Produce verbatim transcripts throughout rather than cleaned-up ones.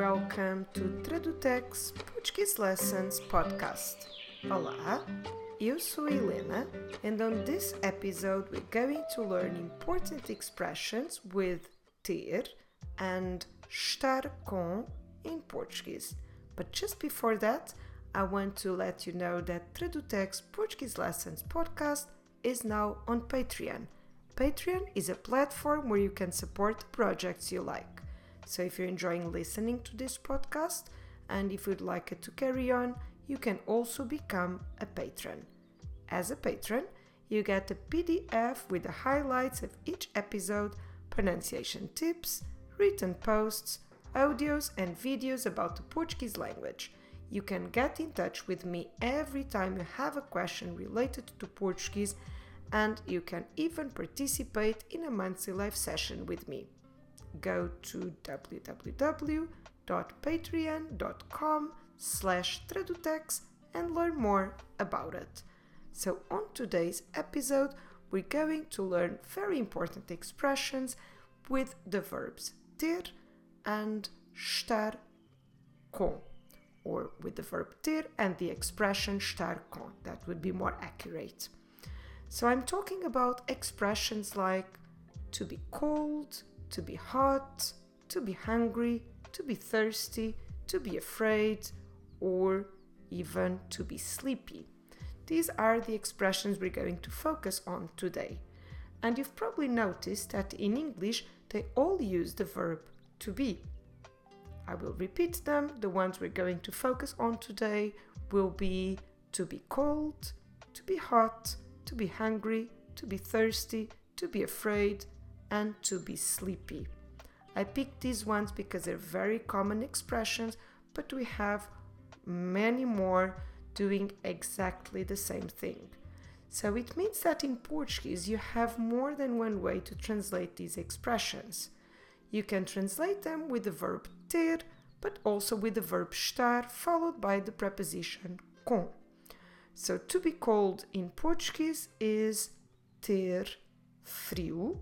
welcome to Tradutex Portuguese Lessons Podcast. Olá, eu sou a Helena, and on this episode we're going to learn important expressions with ter and estar com in Portuguese. But just before that, I want to let you know that Tradutex Portuguese Lessons Podcast is now on Patreon. Patreon is a platform where you can support the projects you like. So if you're enjoying listening to this podcast and if you'd like it to carry on, you can also become a patron. As a patron, you get a P D F with the highlights of each episode, pronunciation tips, written posts, audios and videos about the Portuguese language. You can get in touch with me every time you have a question related to Portuguese, and you can even participate in a monthly live session with me. Go to www.patreon.com slash tradutex and learn more about it. So on today's episode, we're going to learn very important expressions with the verbs ter and estar com, or with the verb ter and the expression estar com. That would be more accurate. So I'm talking about expressions like to be cold, to be hot, to be hungry, to be thirsty, to be afraid, or even to be sleepy. These are the expressions we're going to focus on today. And you've probably noticed that in English, they all use the verb to be. I will repeat them. The ones we're going to focus on today will be to be cold, to be hot, to be hungry, to be thirsty, to be afraid, and to be sleepy. I picked these ones because they're very common expressions, but we have many more doing exactly the same thing. So it means that in Portuguese you have more than one way to translate these expressions. You can translate them with the verb ter, but also with the verb estar, followed by the preposition com. So to be cold in Portuguese is ter frio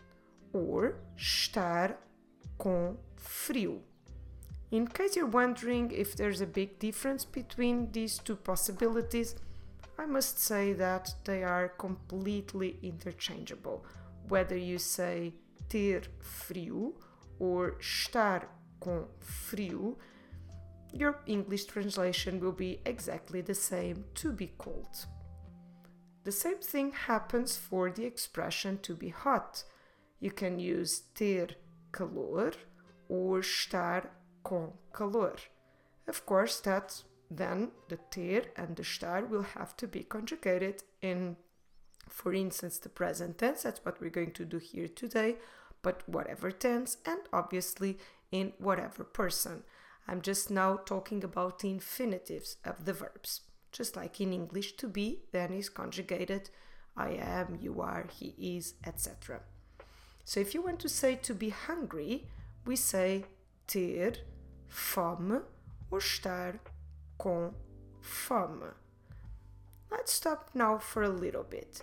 or estar com frio. In case you're wondering if there's a big difference between these two possibilities, I must say that they are completely interchangeable. Whether you say ter frio or estar com frio, your English translation will be exactly the same, to be cold. The same thing happens for the expression to be hot. You can use ter calor or estar com calor. Of course, that then the ter and the estar will have to be conjugated in, for instance, the present tense. That's what we're going to do here today, but whatever tense, and obviously in whatever person. I'm just now talking about the infinitives of the verbs. Just like in English, to be then is conjugated I am, you are, he is, et cetera. So if you want to say to be hungry, we say ter fome or estar com fome. Let's stop now for a little bit.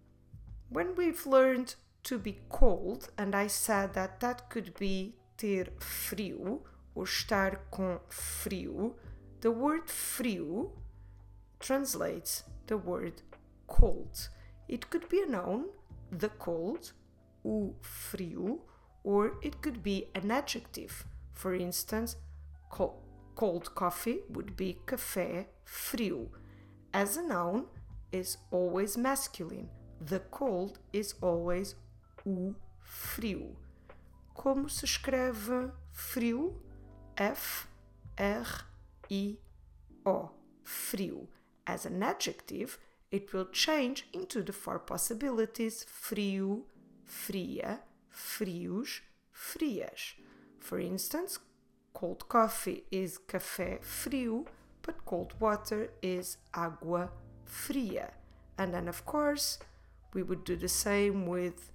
When we've learned to be cold, and I said that that could be ter frio or estar com frio, the word frio translates the word cold. It could be a noun, the cold, o frio, or it could be an adjective. For instance, cold, cold coffee would be café frio. As a noun, is always masculine. The cold is always o frio. Como se escreve frio? F R I O, frio. As an adjective, it will change into the four possibilities frio, fria, frios, frias. For instance, cold coffee is café frio, but cold water is água fria. And then, of course, we would do the same with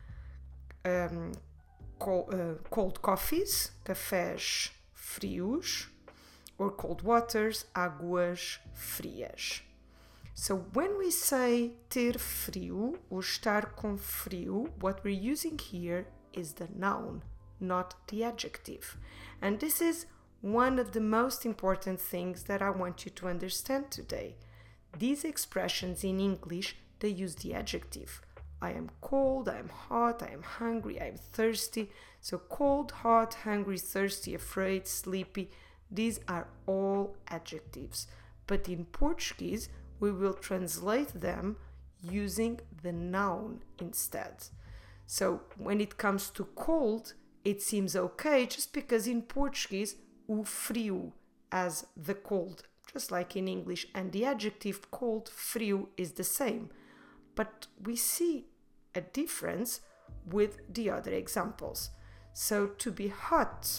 um, cold, uh, cold coffees, cafés frios, or cold waters, águas frias. So when we say ter frio or estar com frio, what we're using here is the noun, not the adjective. And this is one of the most important things that I want you to understand today. These expressions in English, they use the adjective. I am cold, I am hot, I am hungry, I am thirsty. So cold, hot, hungry, thirsty, afraid, sleepy, these are all adjectives. But in Portuguese, we will translate them using the noun instead. So when it comes to cold, it seems okay just because in Portuguese, o frio as the cold, just like in English, and the adjective cold, frio is the same. But we see a difference with the other examples. So to be hot,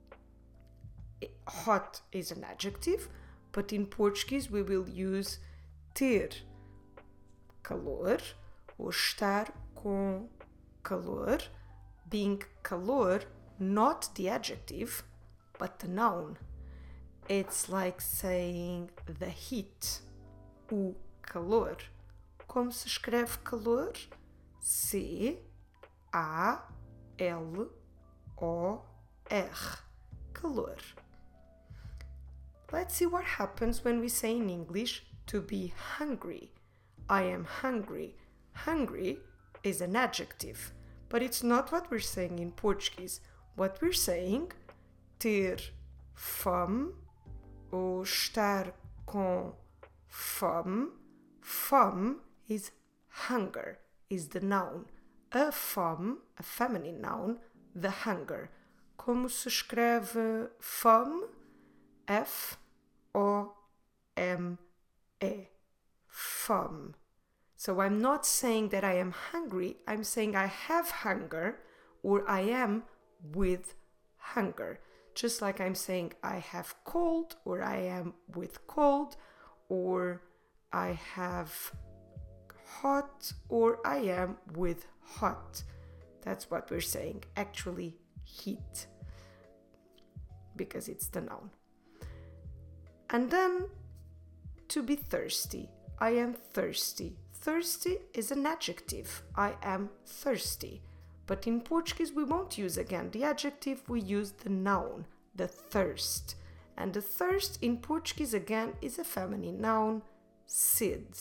hot is an adjective, but in Portuguese we will use ter calor or estar com calor, being calor not the adjective, but the noun. It's like saying the heat, o calor. Como se escreve calor? C A L O R. Calor. Let's see what happens when we say in English to be hungry. I am hungry. Hungry is an adjective, but it's not what we're saying in Portuguese. What we're saying, ter fome ou estar com fome. Fome is hunger, is the noun. A fome, a feminine noun, the hunger. Como se escreve fome? F O M E. Fome. So I'm not saying that I am hungry, I'm saying I have hunger or I am with hunger. Just like I'm saying I have cold or I am with cold or I have hot or I am with hot. That's what we're saying. Actually, heat. Because it's the noun. And then to be thirsty. I am thirsty. Thirsty is an adjective. I am thirsty. But in Portuguese, we won't use again the adjective, we use the noun, the thirst. And the thirst in Portuguese again is a feminine noun, sede.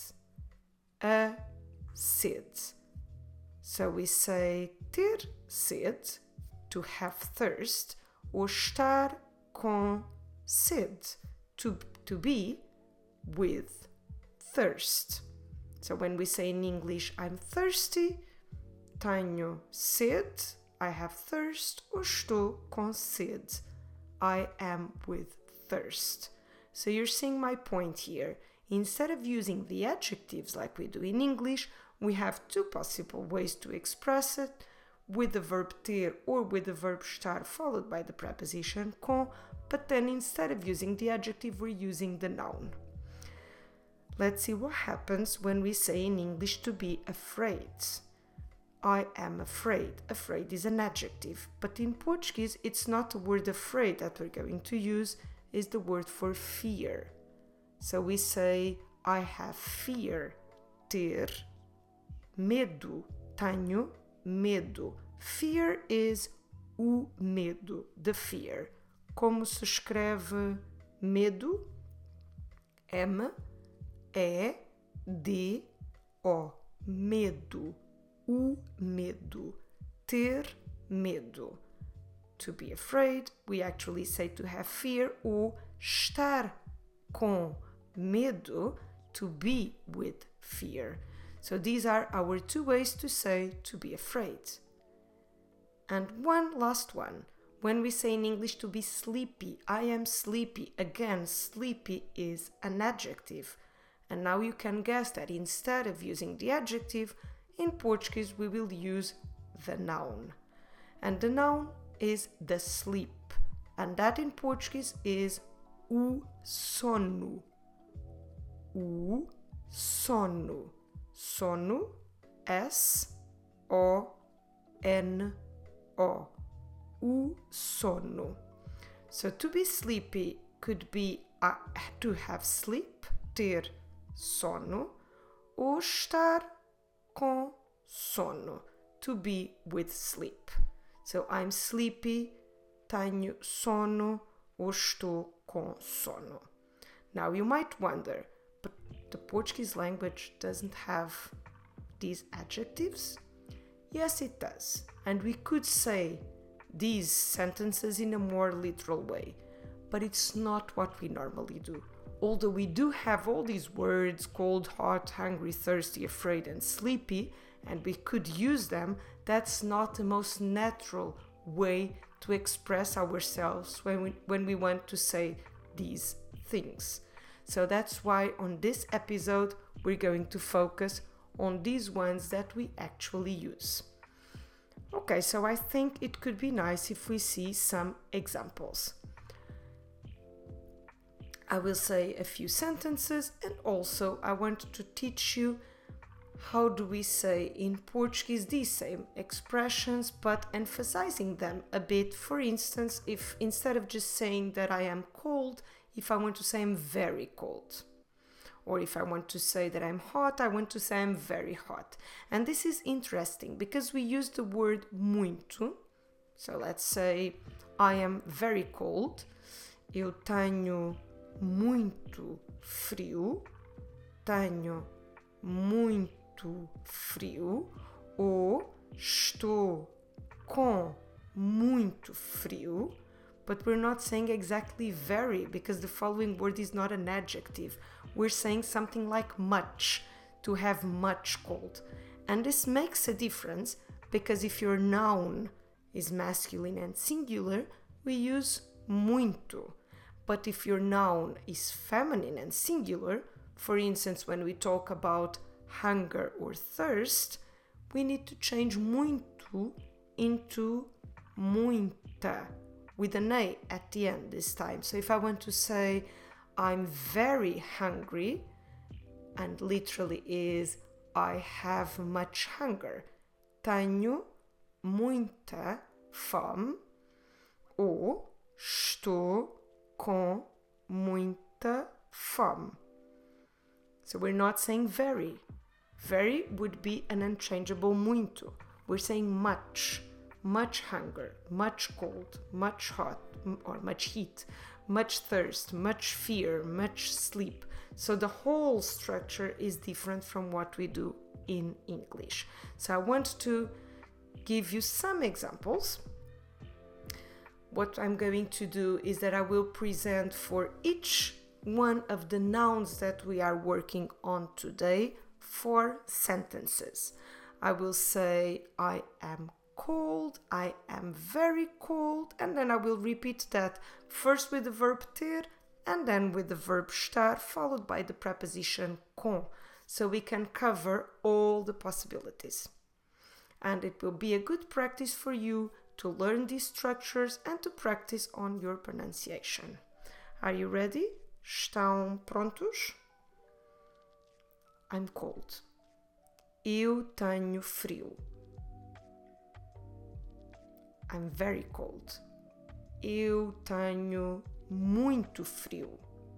A sede. So we say ter sede, to have thirst, or estar com sede, to, to be with thirst. So when we say in English, I'm thirsty, tenho sede, I have thirst, ou estou com sede, I am with thirst. So you're seeing my point here. Instead of using the adjectives like we do in English, we have two possible ways to express it, with the verb ter or with the verb estar followed by the preposition com, but then instead of using the adjective, we're using the noun. Let's see what happens when we say in English to be afraid. I am afraid. Afraid is an adjective, but in Portuguese it's not the word afraid that we're going to use, it's the word for fear. So we say I have fear, ter medo, tenho medo. Fear is o medo, the fear. Como se escreve medo? M E D O. Medo. O medo. Ter medo. To be afraid, we actually say to have fear, ou estar com medo, to be with fear. So these are our two ways to say to be afraid. And one last one. When we say in English to be sleepy, I am sleepy. Again, sleepy is an adjective. And now you can guess that instead of using the adjective, in Portuguese we will use the noun. And the noun is the sleep. And that in Portuguese is o sono. O sono. Sono, S O N O. O sono. So to be sleepy could be uh, to have sleep, ter sono, ou estar com sono, to be with sleep. So I'm sleepy, tenho sono, ou estou com sono. Now you might wonder, but the Portuguese language doesn't have these adjectives? Yes, it does. And we could say these sentences in a more literal way, but it's not what we normally do. Although we do have all these words, cold, hot, hungry, thirsty, afraid, and sleepy, and we could use them, that's not the most natural way to express ourselves when we, when we want to say these things. So that's why on this episode, we're going to focus on these ones that we actually use. Okay, so I think it could be nice if we see some examples. I will say a few sentences, and also I want to teach you how do we say in Portuguese these same expressions, but emphasizing them a bit. For instance, if instead of just saying that I am cold, if I want to say I'm very cold. Or if I want to say that I'm hot, I want to say I'm very hot. And this is interesting because we use the word muito. So let's say I am very cold. Eu tenho muito frio. Tenho muito frio. Ou estou com muito frio. But we're not saying exactly very because the following word is not an adjective. We're saying something like much, to have much cold. And this makes a difference because if your noun is masculine and singular, we use muito. But if your noun is feminine and singular, for instance, when we talk about hunger or thirst, we need to change muito into muita, with an A at the end this time. So if I want to say I'm very hungry, and literally is I have much hunger. Tenho muita fome, ou estou com muita fome. So we're not saying very. Very would be an unchangeable muito. We're saying much. Much hunger, much cold, much hot, or much heat, much thirst, much fear, much sleep. So the whole structure is different from what we do in English. So I want to give you some examples. What I'm going to do is that I will present for each one of the nouns that we are working on today four sentences. I will say I am cold, I am very cold, and then I will repeat that first with the verb ter and then with the verb estar, followed by the preposition com, so we can cover all the possibilities. And it will be a good practice for you to learn these structures and to practice on your pronunciation. Are you ready? Estão prontos? I'm cold. Eu tenho frio. I'm very cold. Eu tenho muito frio.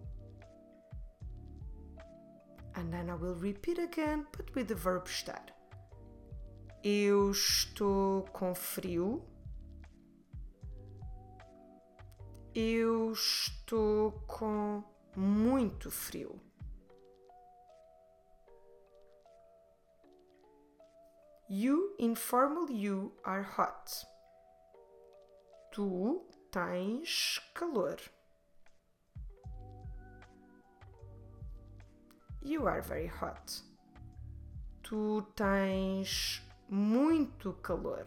And then I will repeat again, but with the verb estar. Eu estou com frio. Eu estou com muito frio. You, informal you, are hot. Tu tens calor. You are very hot. Tu tens muito calor.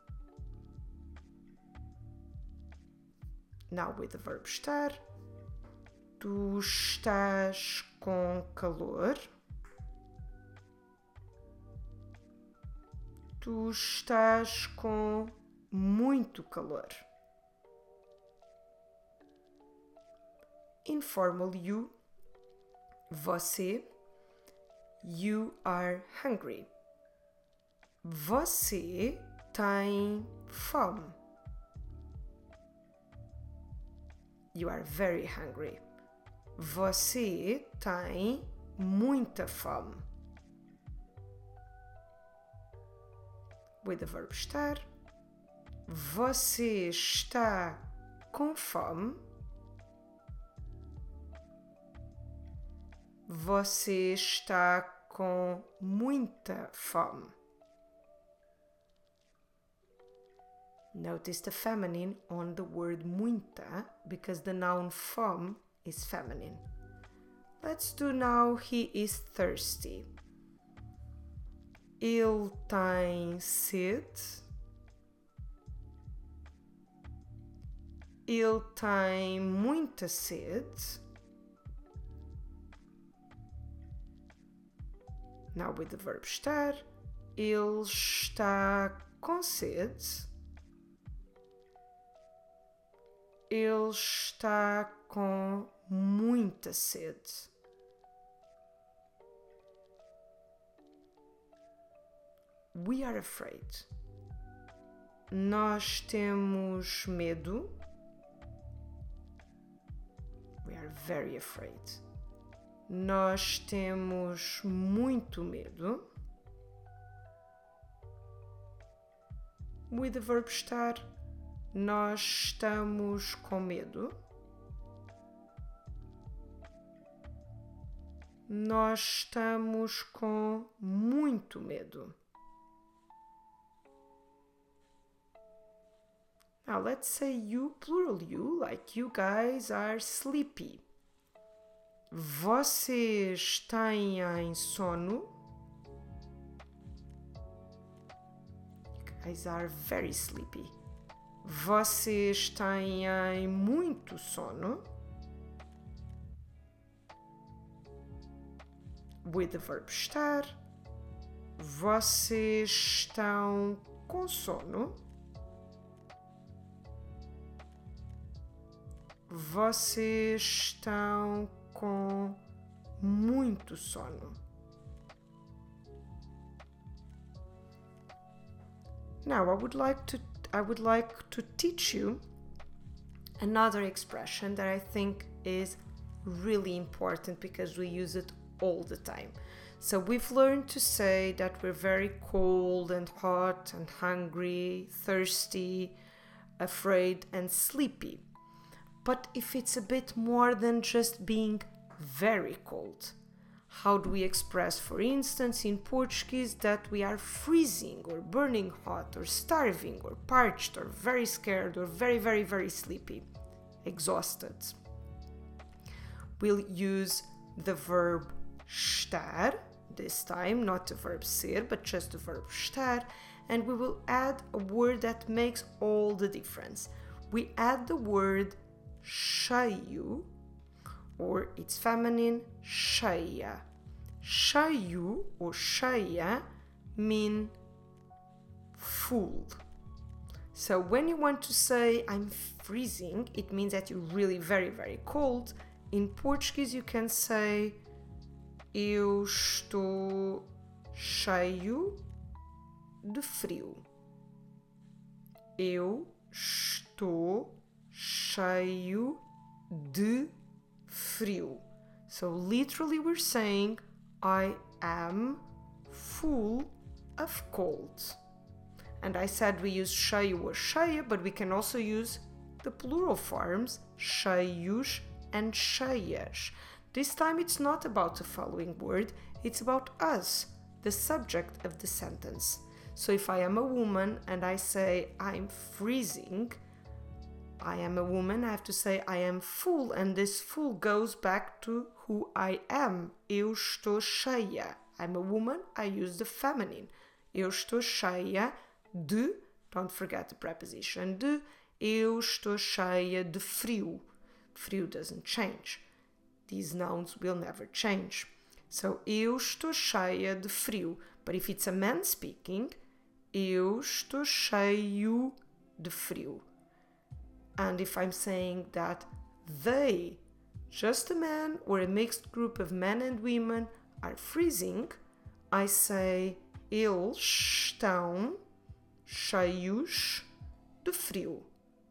Now with the verb estar. Tu estás com calor. Tu estás com muito calor. Informal you, você, you are hungry. Você tem fome. You are very hungry. Você tem muita fome. With the verb estar. Você está com fome. Você está com muita fome. Notice the feminine on the word muita because the noun fome is feminine. Let's do now he is thirsty. Ele tem sede. Ele tem muita sede. Now with the verb estar. Ele está com sede. Ele está com muita sede. We are afraid. Nós temos medo. We are very afraid. Nós temos muito medo. With the verb estar. Nós estamos com medo. Nós estamos com muito medo. Now let's say you, plural you, like you guys are sleepy. Vocês têm em sono. You guys are very sleepy. Vocês têm em muito sono. With the verb estar. Vocês estão com sono. Vocês estão com muito sono. Now I would like to I would like to teach you another expression that I think is really important because we use it all the time. So we've learned to say that we're very cold and hot and hungry, thirsty, afraid and sleepy. But if it's a bit more than just being very cold, how do we express, for instance, in Portuguese that we are freezing or burning hot or starving or parched or very scared or very, very, very sleepy, exhausted? We'll use the verb estar, this time, not the verb ser, but just the verb estar, and we will add a word that makes all the difference. We add the word cheio, or its feminine, cheia. Cheio or cheia mean full. So when you want to say I'm freezing, it means that you're really very, very cold. In Portuguese you can say eu estou cheio de frio. Eu estou cheio de frio. So literally we're saying I am full of cold. And I said we use cheio or cheia, but we can also use the plural forms cheios and cheias. This time it's not about the following word, it's about us, the subject of the sentence. So if I am a woman and I say I'm freezing, I am a woman, I have to say I am full, and this full goes back to who I am. Eu estou cheia. I'm a woman, I use the feminine. Eu estou cheia de, don't forget the preposition de, eu estou cheia de frio. Frio doesn't change. These nouns will never change. So, eu estou cheia de frio. But if it's a man speaking, eu estou cheio de frio. And if I'm saying that they, just a man or a mixed group of men and women, are freezing, I say eles estão cheios de frio.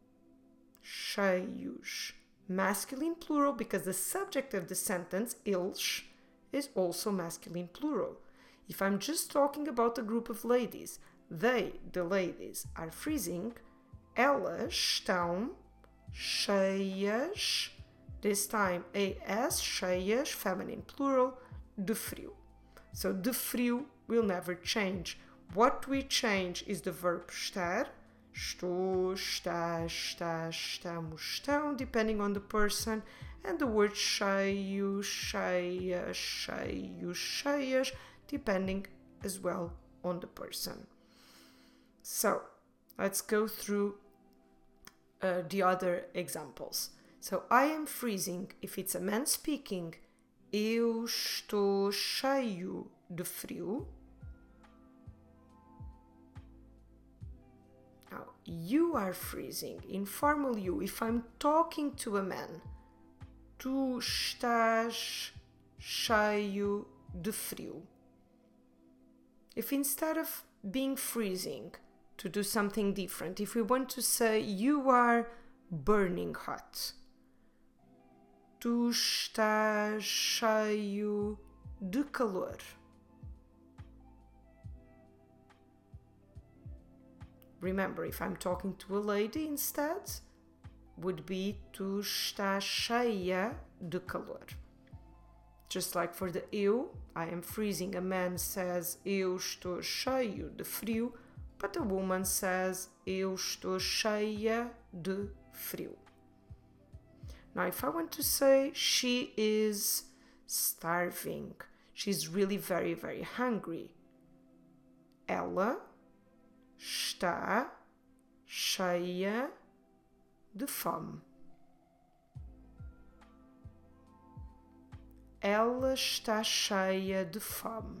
Cheios. Masculine plural because the subject of the sentence, eles, is also masculine plural. If I'm just talking about a group of ladies, they, the ladies, are freezing, elas estão cheias This time as, cheias, feminine plural, de frio. So de frio will never change. What we change is the verb estar. Estou, estás, estás, estamos, estão, depending on the person. And the word cheio, cheia, cheio, cheias, depending as well on the person. So, let's go through uh, the other examples. So, I am freezing. If it's a man speaking, eu estou cheio de frio. Now, you are freezing. Informal you. If I'm talking to a man, tu estás cheio de frio. If instead of being freezing, to do something different, if we want to say you are burning hot, tu estás cheio de calor. Remember, if I'm talking to a lady instead, would be tu estás cheia de calor. Just like for the eu, I am freezing. A man says eu estou cheio de frio, but a woman says eu estou cheia de frio. Now, if I want to say she is starving, she's really very, very hungry, ela está cheia de fome. Ela está cheia de fome.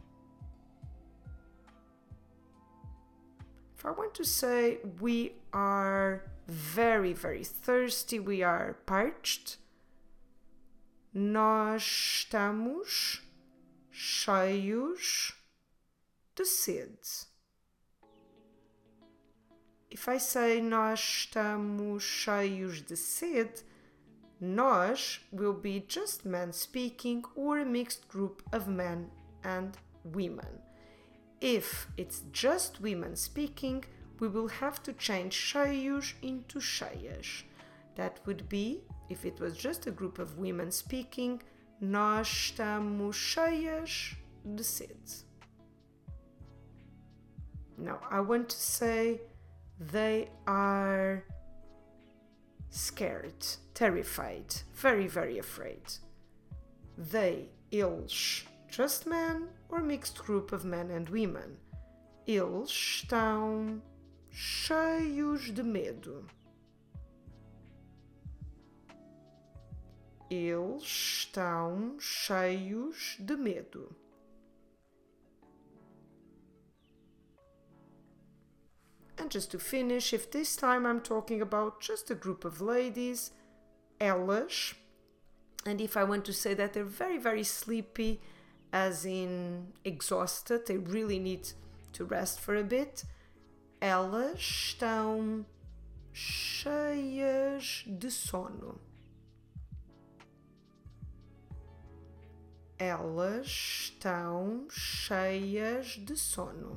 If I want to say we are very, very thirsty, we are parched, nós estamos cheios de sede. If I say nós estamos cheios de sede, nós will be just men speaking or a mixed group of men and women. If it's just women speaking, we will have to change cheios into cheias. That would be, if it was just a group of women speaking, nós estamos cheias de sede. Now, I want to say they are scared, terrified, very, very afraid. They, eles, just men or mixed group of men and women. Eles estão cheios de medo. Eles estão cheios de medo. And just to finish, if this time I'm talking about just a group of ladies, elas, and if I want to say that they're very, very sleepy, as in exhausted, they really need to rest for a bit, elas estão cheias de sono. Elas estão cheias de sono.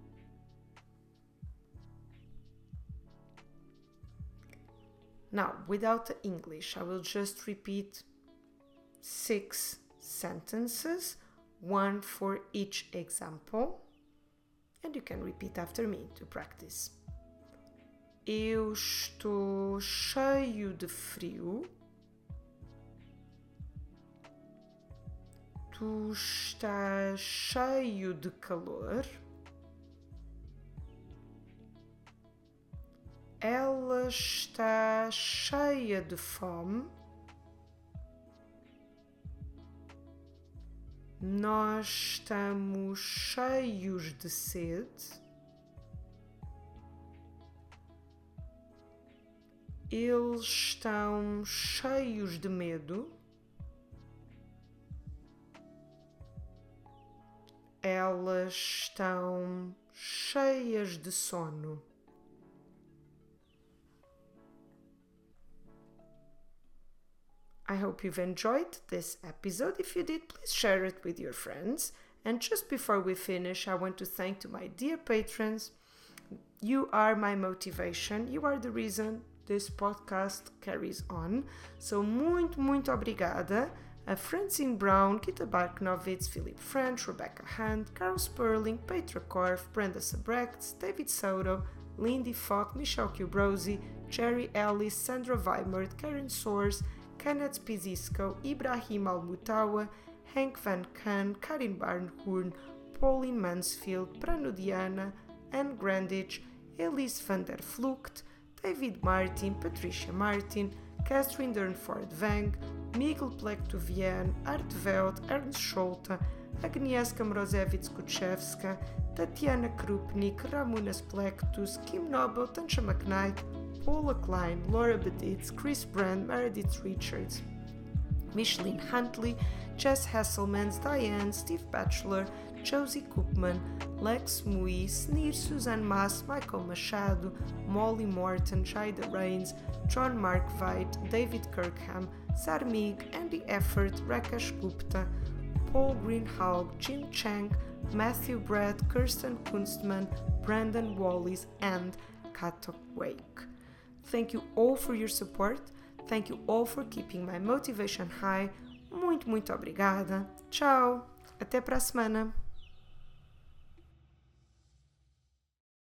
Now, without the English, I will just repeat six sentences, one for each example, and you can repeat after me to practice. Eu estou cheio de frio. Tu estás cheio de calor. Ela está cheia de fome. Nós estamos cheios de sede. Eles estão cheios de medo. Elas estão cheias de sono. I hope you've enjoyed this episode. If you did, please share it with your friends. And just before we finish, I want to thank to my dear patrons. You are my motivation. You are the reason this podcast carries on. So, muito, muito obrigada a Francine Brown, Kita Barknovitz, Philip French, Rebecca Hunt, Carol Sperling, Petra Korf, Brenda Sabrechts, David Soto, Lindy Falk, Michelle Kubrosi, Jerry Ellis, Sandra Weimert, Karen Soares, Kenneth Pizisco, Ibrahim Almutawa, Hank Van Kahn, Karin Barnhorn, Pauline Mansfield, Pranudiana, Anne Grandich, Elise van der Vlucht, David Martin, Patricia Martin, Catherine Durnford Vang, Miguel Plektovian, Art Veld, Ernst Scholte, Agnieszka Mrozewicz-Kuczewska, Tatiana Krupnik, Ramunas Plektus, Kim Noble, Tansha McKnight, Paula Klein, Laura Beditz, Chris Brand, Meredith Richards, Micheline Huntley, Jess Hasselmans, Diane, Steve Batchelor, Josie Koopman, Lex Mui, Snir Suzanne Maas, Michael Machado, Molly Morton, Jaida Rains, John Mark Veit, David Kirkham, Sarmig, Andy Effort, Rakesh Gupta, Paul Greenhalgh, Jim Chang, Matthew Brett, Kirsten Kunstman, Brandon Wallis, and Kato Wake. Thank you all for your support. Thank you all for keeping my motivation high. Muito, muito obrigada. Tchau. Até para a semana.